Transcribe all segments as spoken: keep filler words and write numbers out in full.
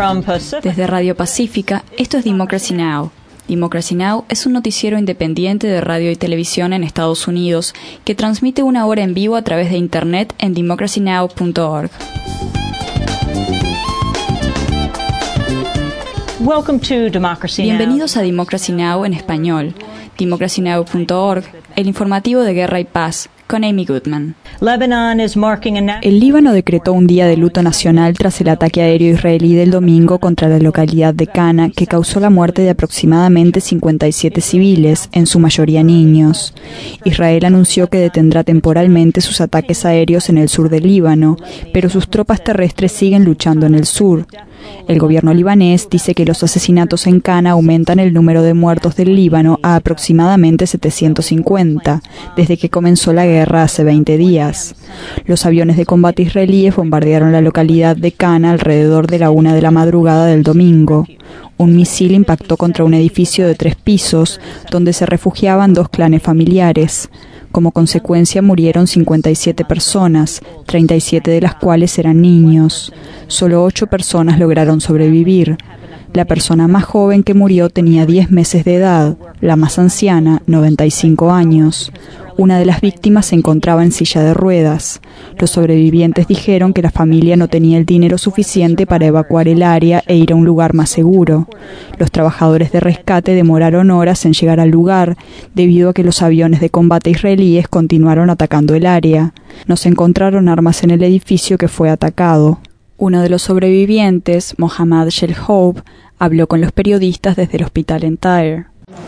Desde Radio Pacífica, esto es Democracy Now! Democracy Now! Es un noticiero independiente de radio y televisión en Estados Unidos que transmite una hora en vivo a través de internet en democracy now punto org. Bienvenidos a Democracy Now! En español. democracy now punto org, el informativo de Guerra y Paz, con Amy Goodman. El Líbano decretó un día de luto nacional tras el ataque aéreo israelí del domingo contra la localidad de Cana, que causó la muerte de aproximadamente cincuenta y siete civiles, en su mayoría niños. Israel anunció que detendrá temporalmente sus ataques aéreos en el sur del Líbano, pero sus tropas terrestres siguen luchando en el sur. El gobierno libanés dice que los asesinatos en Cana aumentan el número de muertos del Líbano a aproximadamente setecientos cincuenta, desde que comenzó la guerra hace veinte días. Los aviones de combate israelíes bombardearon la localidad de Cana alrededor de la una de la madrugada del domingo. Un misil impactó contra un edificio de tres pisos, donde se refugiaban dos clanes familiares. Como consecuencia murieron cincuenta y siete personas, treinta y siete de las cuales eran niños. Solo ocho personas lograron sobrevivir. La persona más joven que murió tenía diez meses de edad, la más anciana, noventa y cinco años. Una de las víctimas se encontraba en silla de ruedas. Los sobrevivientes dijeron que la familia no tenía el dinero suficiente para evacuar el área e ir a un lugar más seguro. Los trabajadores de rescate demoraron horas en llegar al lugar, debido a que los aviones de combate israelíes continuaron atacando el área. No se encontraron armas en el edificio que fue atacado. Uno de los sobrevivientes, Mohammad Shelhoub, habló con los periodistas desde el hospital en Tyre.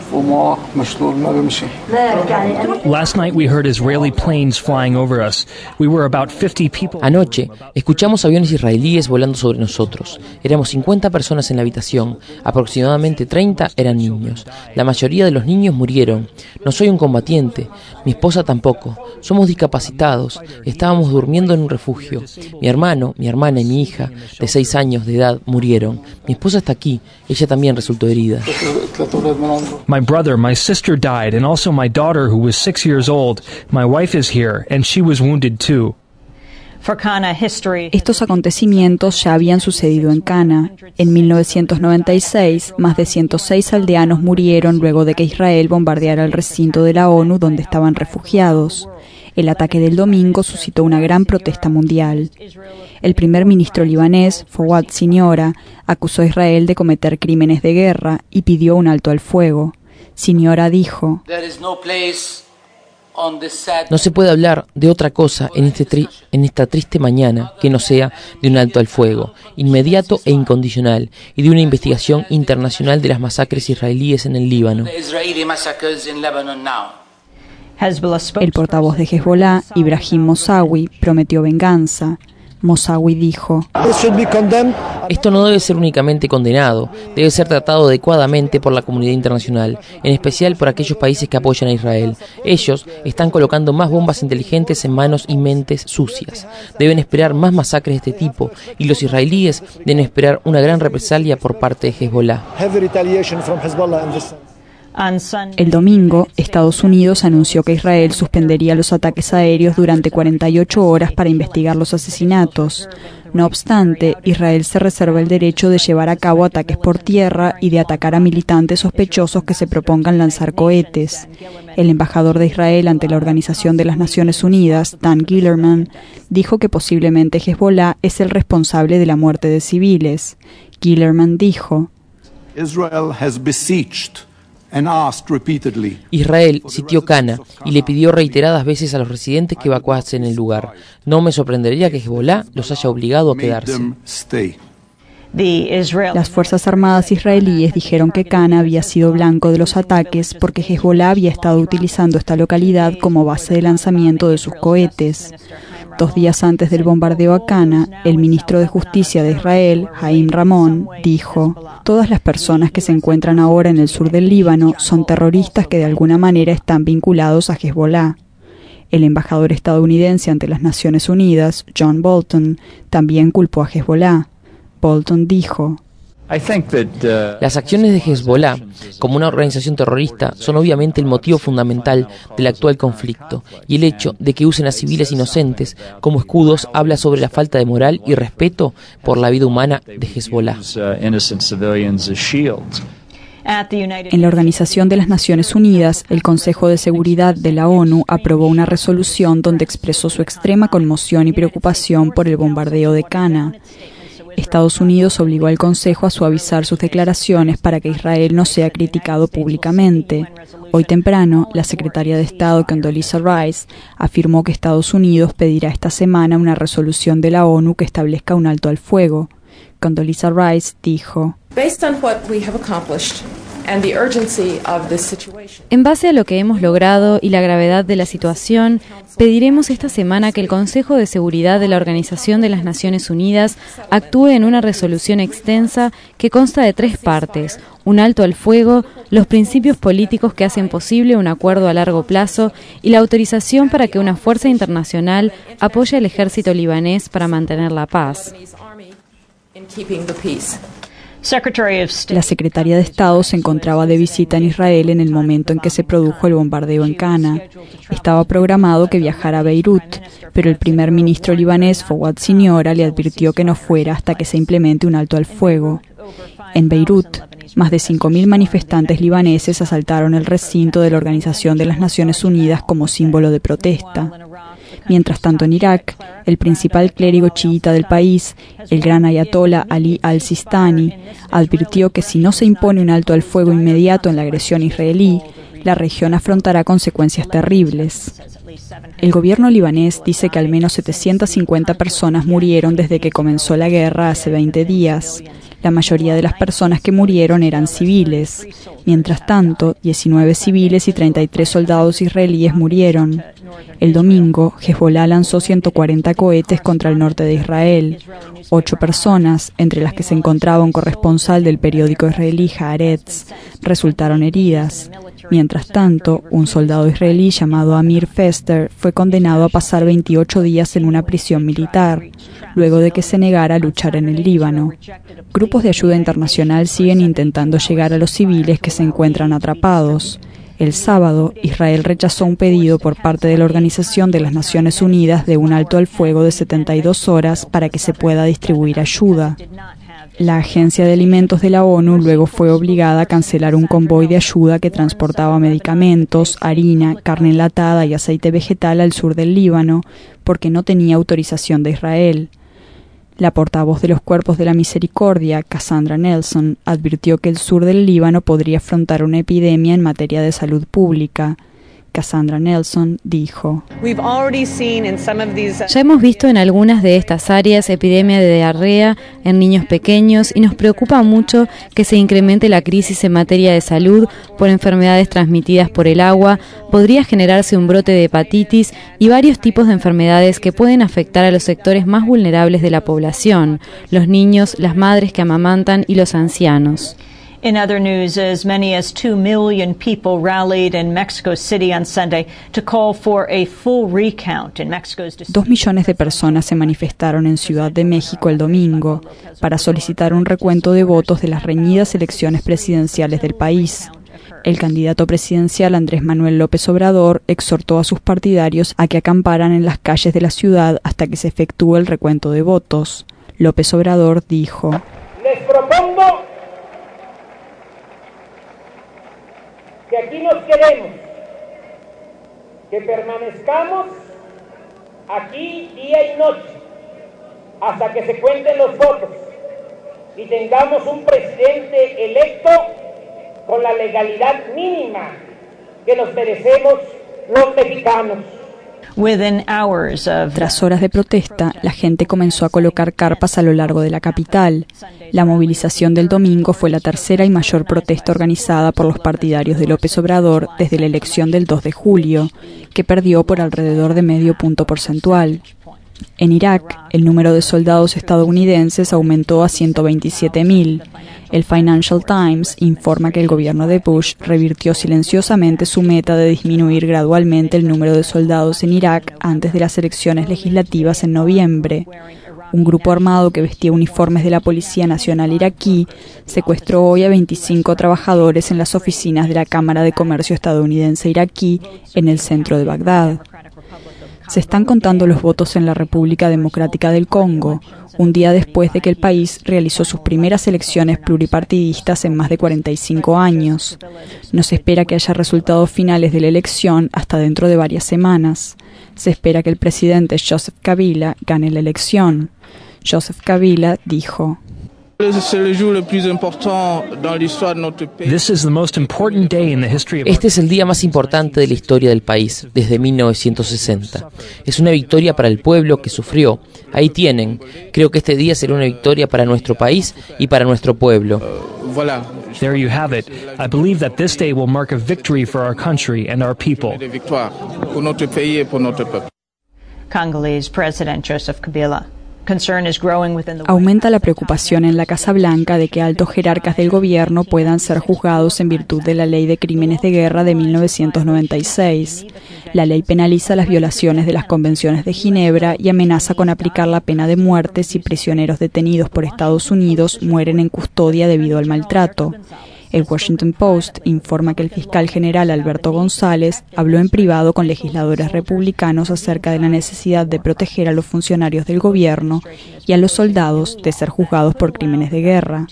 Anoche escuchamos aviones israelíes volando sobre nosotros. Éramos cincuenta personas en la habitación, aproximadamente treinta eran niños. La mayoría de los niños murieron. No soy un combatiente, mi esposa tampoco. Somos discapacitados, estábamos durmiendo en un refugio. Mi hermano, mi hermana y mi hija, de seis años de edad, murieron. Mi esposa está aquí, ella también resultó herida. My brother, my sister died, and also my daughter, who was six years old. My wife is here, and she was wounded too. Estos acontecimientos ya habían sucedido en Cana. En mil novecientos noventa y seis, más de ciento seis aldeanos murieron luego de que Israel bombardeara el recinto de la ONU donde estaban refugiados. El ataque del domingo suscitó una gran protesta mundial. El primer ministro libanés, Fawad Siniora, acusó a Israel de cometer crímenes de guerra y pidió un alto al fuego. Siniora dijo: No se puede hablar de otra cosa en, este tri- en esta triste mañana que no sea de un alto al fuego, inmediato e incondicional, y de una investigación internacional de las masacres israelíes en el Líbano. El portavoz de Hezbollah, Ibrahim Mosawi, prometió venganza. Mosawi dijo: Esto no debe ser únicamente condenado, debe ser tratado adecuadamente por la comunidad internacional, en especial por aquellos países que apoyan a Israel. Ellos están colocando más bombas inteligentes en manos y mentes sucias. Deben esperar más masacres de este tipo, y los israelíes deben esperar una gran represalia por parte de Hezbollah. El domingo, Estados Unidos anunció que Israel suspendería los ataques aéreos durante cuarenta y ocho horas para investigar los asesinatos. No obstante, Israel se reserva el derecho de llevar a cabo ataques por tierra y de atacar a militantes sospechosos que se propongan lanzar cohetes. El embajador de Israel ante la Organización de las Naciones Unidas, Dan Gillerman, dijo que posiblemente Hezbollah es el responsable de la muerte de civiles. Gillerman dijo: Israel has besieged Israel sitió Cana y le pidió reiteradas veces a los residentes que evacuasen el lugar. No me sorprendería que Hezbollah los haya obligado a quedarse. Las Fuerzas Armadas israelíes dijeron que Cana había sido blanco de los ataques porque Hezbollah había estado utilizando esta localidad como base de lanzamiento de sus cohetes. Dos días antes del bombardeo a Cana, el ministro de Justicia de Israel, Haim Ramon, dijo: todas las personas que se encuentran ahora en el sur del Líbano son terroristas que de alguna manera están vinculados a Hezbollah. El embajador estadounidense ante las Naciones Unidas, John Bolton, también culpó a Hezbollah. Bolton dijo: Las acciones de Hezbollah, como una organización terrorista, son obviamente el motivo fundamental del actual conflicto, y el hecho de que usen a civiles inocentes como escudos habla sobre la falta de moral y respeto por la vida humana de Hezbollah. En la Organización de las Naciones Unidas, el Consejo de Seguridad de la ONU aprobó una resolución donde expresó su extrema conmoción y preocupación por el bombardeo de Cana. Estados Unidos obligó al Consejo a suavizar sus declaraciones para que Israel no sea criticado públicamente. Hoy temprano, la secretaria de Estado Condoleezza Rice afirmó que Estados Unidos pedirá esta semana una resolución de la ONU que establezca un alto al fuego. Condoleezza Rice dijo: En base a lo que hemos logrado y la gravedad de la situación, pediremos esta semana que el Consejo de Seguridad de la Organización de las Naciones Unidas actúe en una resolución extensa que consta de tres partes: un alto al fuego, los principios políticos que hacen posible un acuerdo a largo plazo y la autorización para que una fuerza internacional apoye al ejército libanés para mantener la paz. La secretaria de Estado se encontraba de visita en Israel en el momento en que se produjo el bombardeo en Cana. Estaba programado que viajara a Beirut, pero el primer ministro libanés, Fawad Siniora, le advirtió que no fuera hasta que se implemente un alto al fuego. En Beirut, más de cinco mil manifestantes libaneses asaltaron el recinto de la Organización de las Naciones Unidas como símbolo de protesta. Mientras tanto, en Irak, el principal clérigo chiita del país, el gran ayatollah Ali al-Sistani, advirtió que si no se impone un alto al fuego inmediato en la agresión israelí, la región afrontará consecuencias terribles. El gobierno libanés dice que al menos setecientas cincuenta personas murieron desde que comenzó la guerra hace veinte días. La mayoría de las personas que murieron eran civiles. Mientras tanto, diecinueve civiles y treinta y tres soldados israelíes murieron. El domingo, Hezbollah lanzó ciento cuarenta cohetes contra el norte de Israel. Ocho personas, entre las que se encontraba un corresponsal del periódico israelí Haaretz, resultaron heridas. Mientras tanto, un soldado israelí llamado Amir Fester fue condenado a pasar veintiocho días en una prisión militar, luego de que se negara a luchar en el Líbano. Grupos de ayuda internacional siguen intentando llegar a los civiles que se encuentran atrapados. El sábado, Israel rechazó un pedido por parte de la Organización de las Naciones Unidas de un alto al fuego de setenta y dos horas para que se pueda distribuir ayuda. La Agencia de Alimentos de la ONU luego fue obligada a cancelar un convoy de ayuda que transportaba medicamentos, harina, carne enlatada y aceite vegetal al sur del Líbano, porque no tenía autorización de Israel. La portavoz de los Cuerpos de la Misericordia, Cassandra Nelson, advirtió que el sur del Líbano podría afrontar una epidemia en materia de salud pública. Cassandra Nelson dijo: Ya hemos visto en algunas de estas áreas epidemia de diarrea en niños pequeños y nos preocupa mucho que se incremente la crisis en materia de salud por enfermedades transmitidas por el agua. Podría generarse un brote de hepatitis y varios tipos de enfermedades que pueden afectar a los sectores más vulnerables de la población: los niños, las madres que amamantan y los ancianos. In other news, as many as two million people rallied in Mexico City on Sunday to call for a full recount in Mexico's decision. Dos millones de personas se manifestaron en Ciudad de México el domingo para solicitar un recuento de votos de las reñidas elecciones presidenciales del país. El candidato presidencial Andrés Manuel López Obrador exhortó a sus partidarios a que acamparan en las calles de la ciudad hasta que se efectúe el recuento de votos. López Obrador dijo: Les propongo que aquí nos quedemos, que permanezcamos aquí día y noche hasta que se cuenten los votos y tengamos un presidente electo con la legalidad mínima que nos merecemos los mexicanos. Tras horas de protesta, la gente comenzó a colocar carpas a lo largo de la capital. La movilización del domingo fue la tercera y mayor protesta organizada por los partidarios de López Obrador desde la elección del dos de julio, que perdió por alrededor de medio punto porcentual. En Irak, el número de soldados estadounidenses aumentó a ciento veintisiete mil. El Financial Times informa que el gobierno de Bush revirtió silenciosamente su meta de disminuir gradualmente el número de soldados en Irak antes de las elecciones legislativas en noviembre. un grupo armado que vestía uniformes de la Policía Nacional iraquí, secuestró hoy a veinticinco trabajadores en las oficinas de la Cámara de Comercio estadounidense iraquí en el centro de Bagdad. Se están contando los votos en la República Democrática del Congo, un día después de que el país realizó sus primeras elecciones pluripartidistas en más de cuarenta y cinco años. No se espera que haya resultados finales de la elección hasta dentro de varias semanas. Se espera que el presidente Joseph Kabila gane la elección. Joseph Kabila dijo: Este es el día más importante de la historia del país, desde mil novecientos sesenta. Es una victoria para el pueblo que sufrió. Ahí tienen. Creo que este día será una victoria para nuestro país y para nuestro pueblo. There you have it. I believe that this day will mark a victory for our country and our people. Congolese President Joseph Kabila. Aumenta la preocupación en la Casa Blanca de que altos jerarcas del gobierno puedan ser juzgados en virtud de la Ley de Crímenes de Guerra de mil novecientos noventa y seis. La ley penaliza las violaciones de las convenciones de Ginebra y amenaza con aplicar la pena de muerte si prisioneros detenidos por Estados Unidos mueren en custodia debido al maltrato. El Washington Post informa que el fiscal general Alberto González habló en privado con legisladores republicanos acerca de la necesidad de proteger a los funcionarios del gobierno y a los soldados de ser juzgados por crímenes de guerra.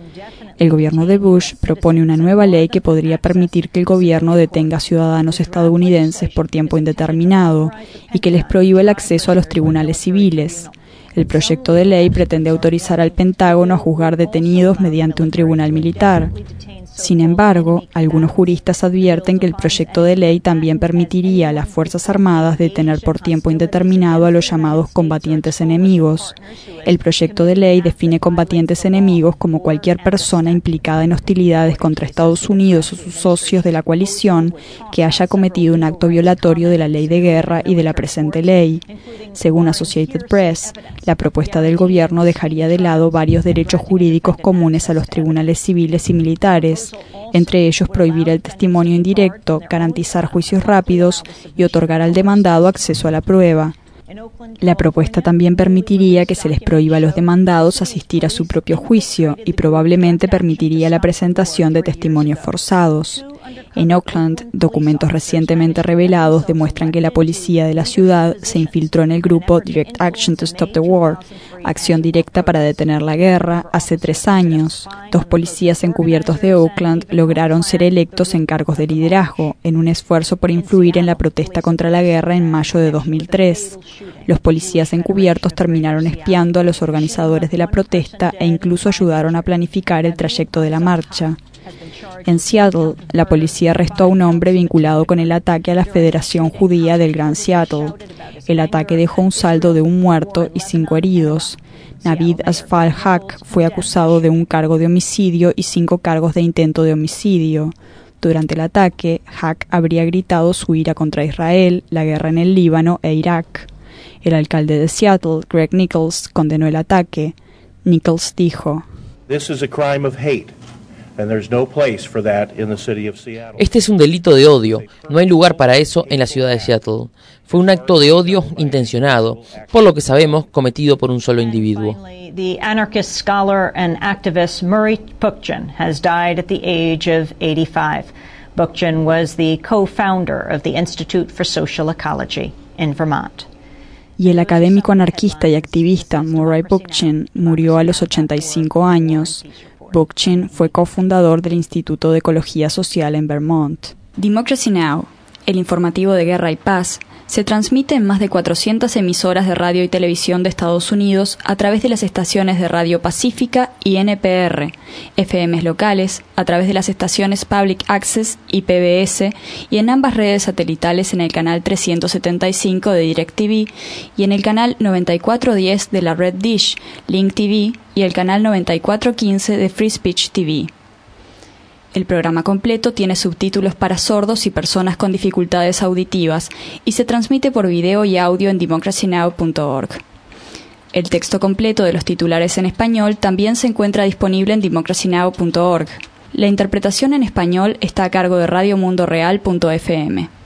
El gobierno de Bush propone una nueva ley que podría permitir que el gobierno detenga a ciudadanos estadounidenses por tiempo indeterminado y que les prohíba el acceso a los tribunales civiles. El proyecto de ley pretende autorizar al Pentágono a juzgar detenidos mediante un tribunal militar. Sin embargo, algunos juristas advierten que el proyecto de ley también permitiría a las Fuerzas Armadas detener por tiempo indeterminado a los llamados combatientes enemigos. El proyecto de ley define combatientes enemigos como cualquier persona implicada en hostilidades contra Estados Unidos o sus socios de la coalición que haya cometido un acto violatorio de la ley de guerra y de la presente ley. Según Associated Press, la propuesta del gobierno dejaría de lado varios derechos jurídicos comunes a los tribunales civiles y militares, entre ellos prohibir el testimonio indirecto, garantizar juicios rápidos y otorgar al demandado acceso a la prueba. La propuesta también permitiría que se les prohíba a los demandados asistir a su propio juicio y probablemente permitiría la presentación de testimonios forzados. En Oakland, documentos recientemente revelados demuestran que la policía de la ciudad se infiltró en el grupo Direct Action to Stop the War, Acción Directa para Detener la Guerra, hace tres años. Dos policías encubiertos de Oakland lograron ser electos en cargos de liderazgo, en un esfuerzo por influir en la protesta contra la guerra en mayo de dos mil tres. Los policías encubiertos terminaron espiando a los organizadores de la protesta e incluso ayudaron a planificar el trayecto de la marcha. En Seattle, la policía arrestó a un hombre vinculado con el ataque a la Federación Judía del Gran Seattle. El ataque dejó un saldo de un muerto y cinco heridos. Navid Asfal Haq fue acusado de un cargo de homicidio y cinco cargos de intento de homicidio. Durante el ataque, Haq habría gritado su ira contra Israel, la guerra en el Líbano e Irak. El alcalde de Seattle, Greg Nichols, condenó el ataque. Nichols dijo: This is a crime of hate. Este es un delito de odio. No hay lugar para eso en la ciudad de Seattle. Fue un acto de odio intencionado, por lo que sabemos, cometido por un solo individuo. The anarchist scholar and activist Murray Bookchin has died at the age of eighty-five. Bookchin was the co-founder of the Institute for Social Ecology in Vermont. Y el académico anarquista y activista Murray Bookchin murió a los ochenta y cinco años. Bookchin fue cofundador del Instituto de Ecología Social en Vermont. Democracy Now!, el informativo de Guerra y Paz, se transmite en más de cuatrocientas emisoras de radio y televisión de Estados Unidos a través de las estaciones de Radio Pacífica y N P R, F Ms locales, a través de las estaciones Public Access y P B S, y en ambas redes satelitales en el canal trescientos setenta y cinco de DirecTV y en el canal noventa y cuatro diez de la red Dish, Link T V y el canal noventa y cuatro quince de Free Speech T V. El programa completo tiene subtítulos para sordos y personas con dificultades auditivas y se transmite por video y audio en democracy now punto org. El texto completo de los titulares en español también se encuentra disponible en democracy now punto org. La interpretación en español está a cargo de radio mundo real punto f m.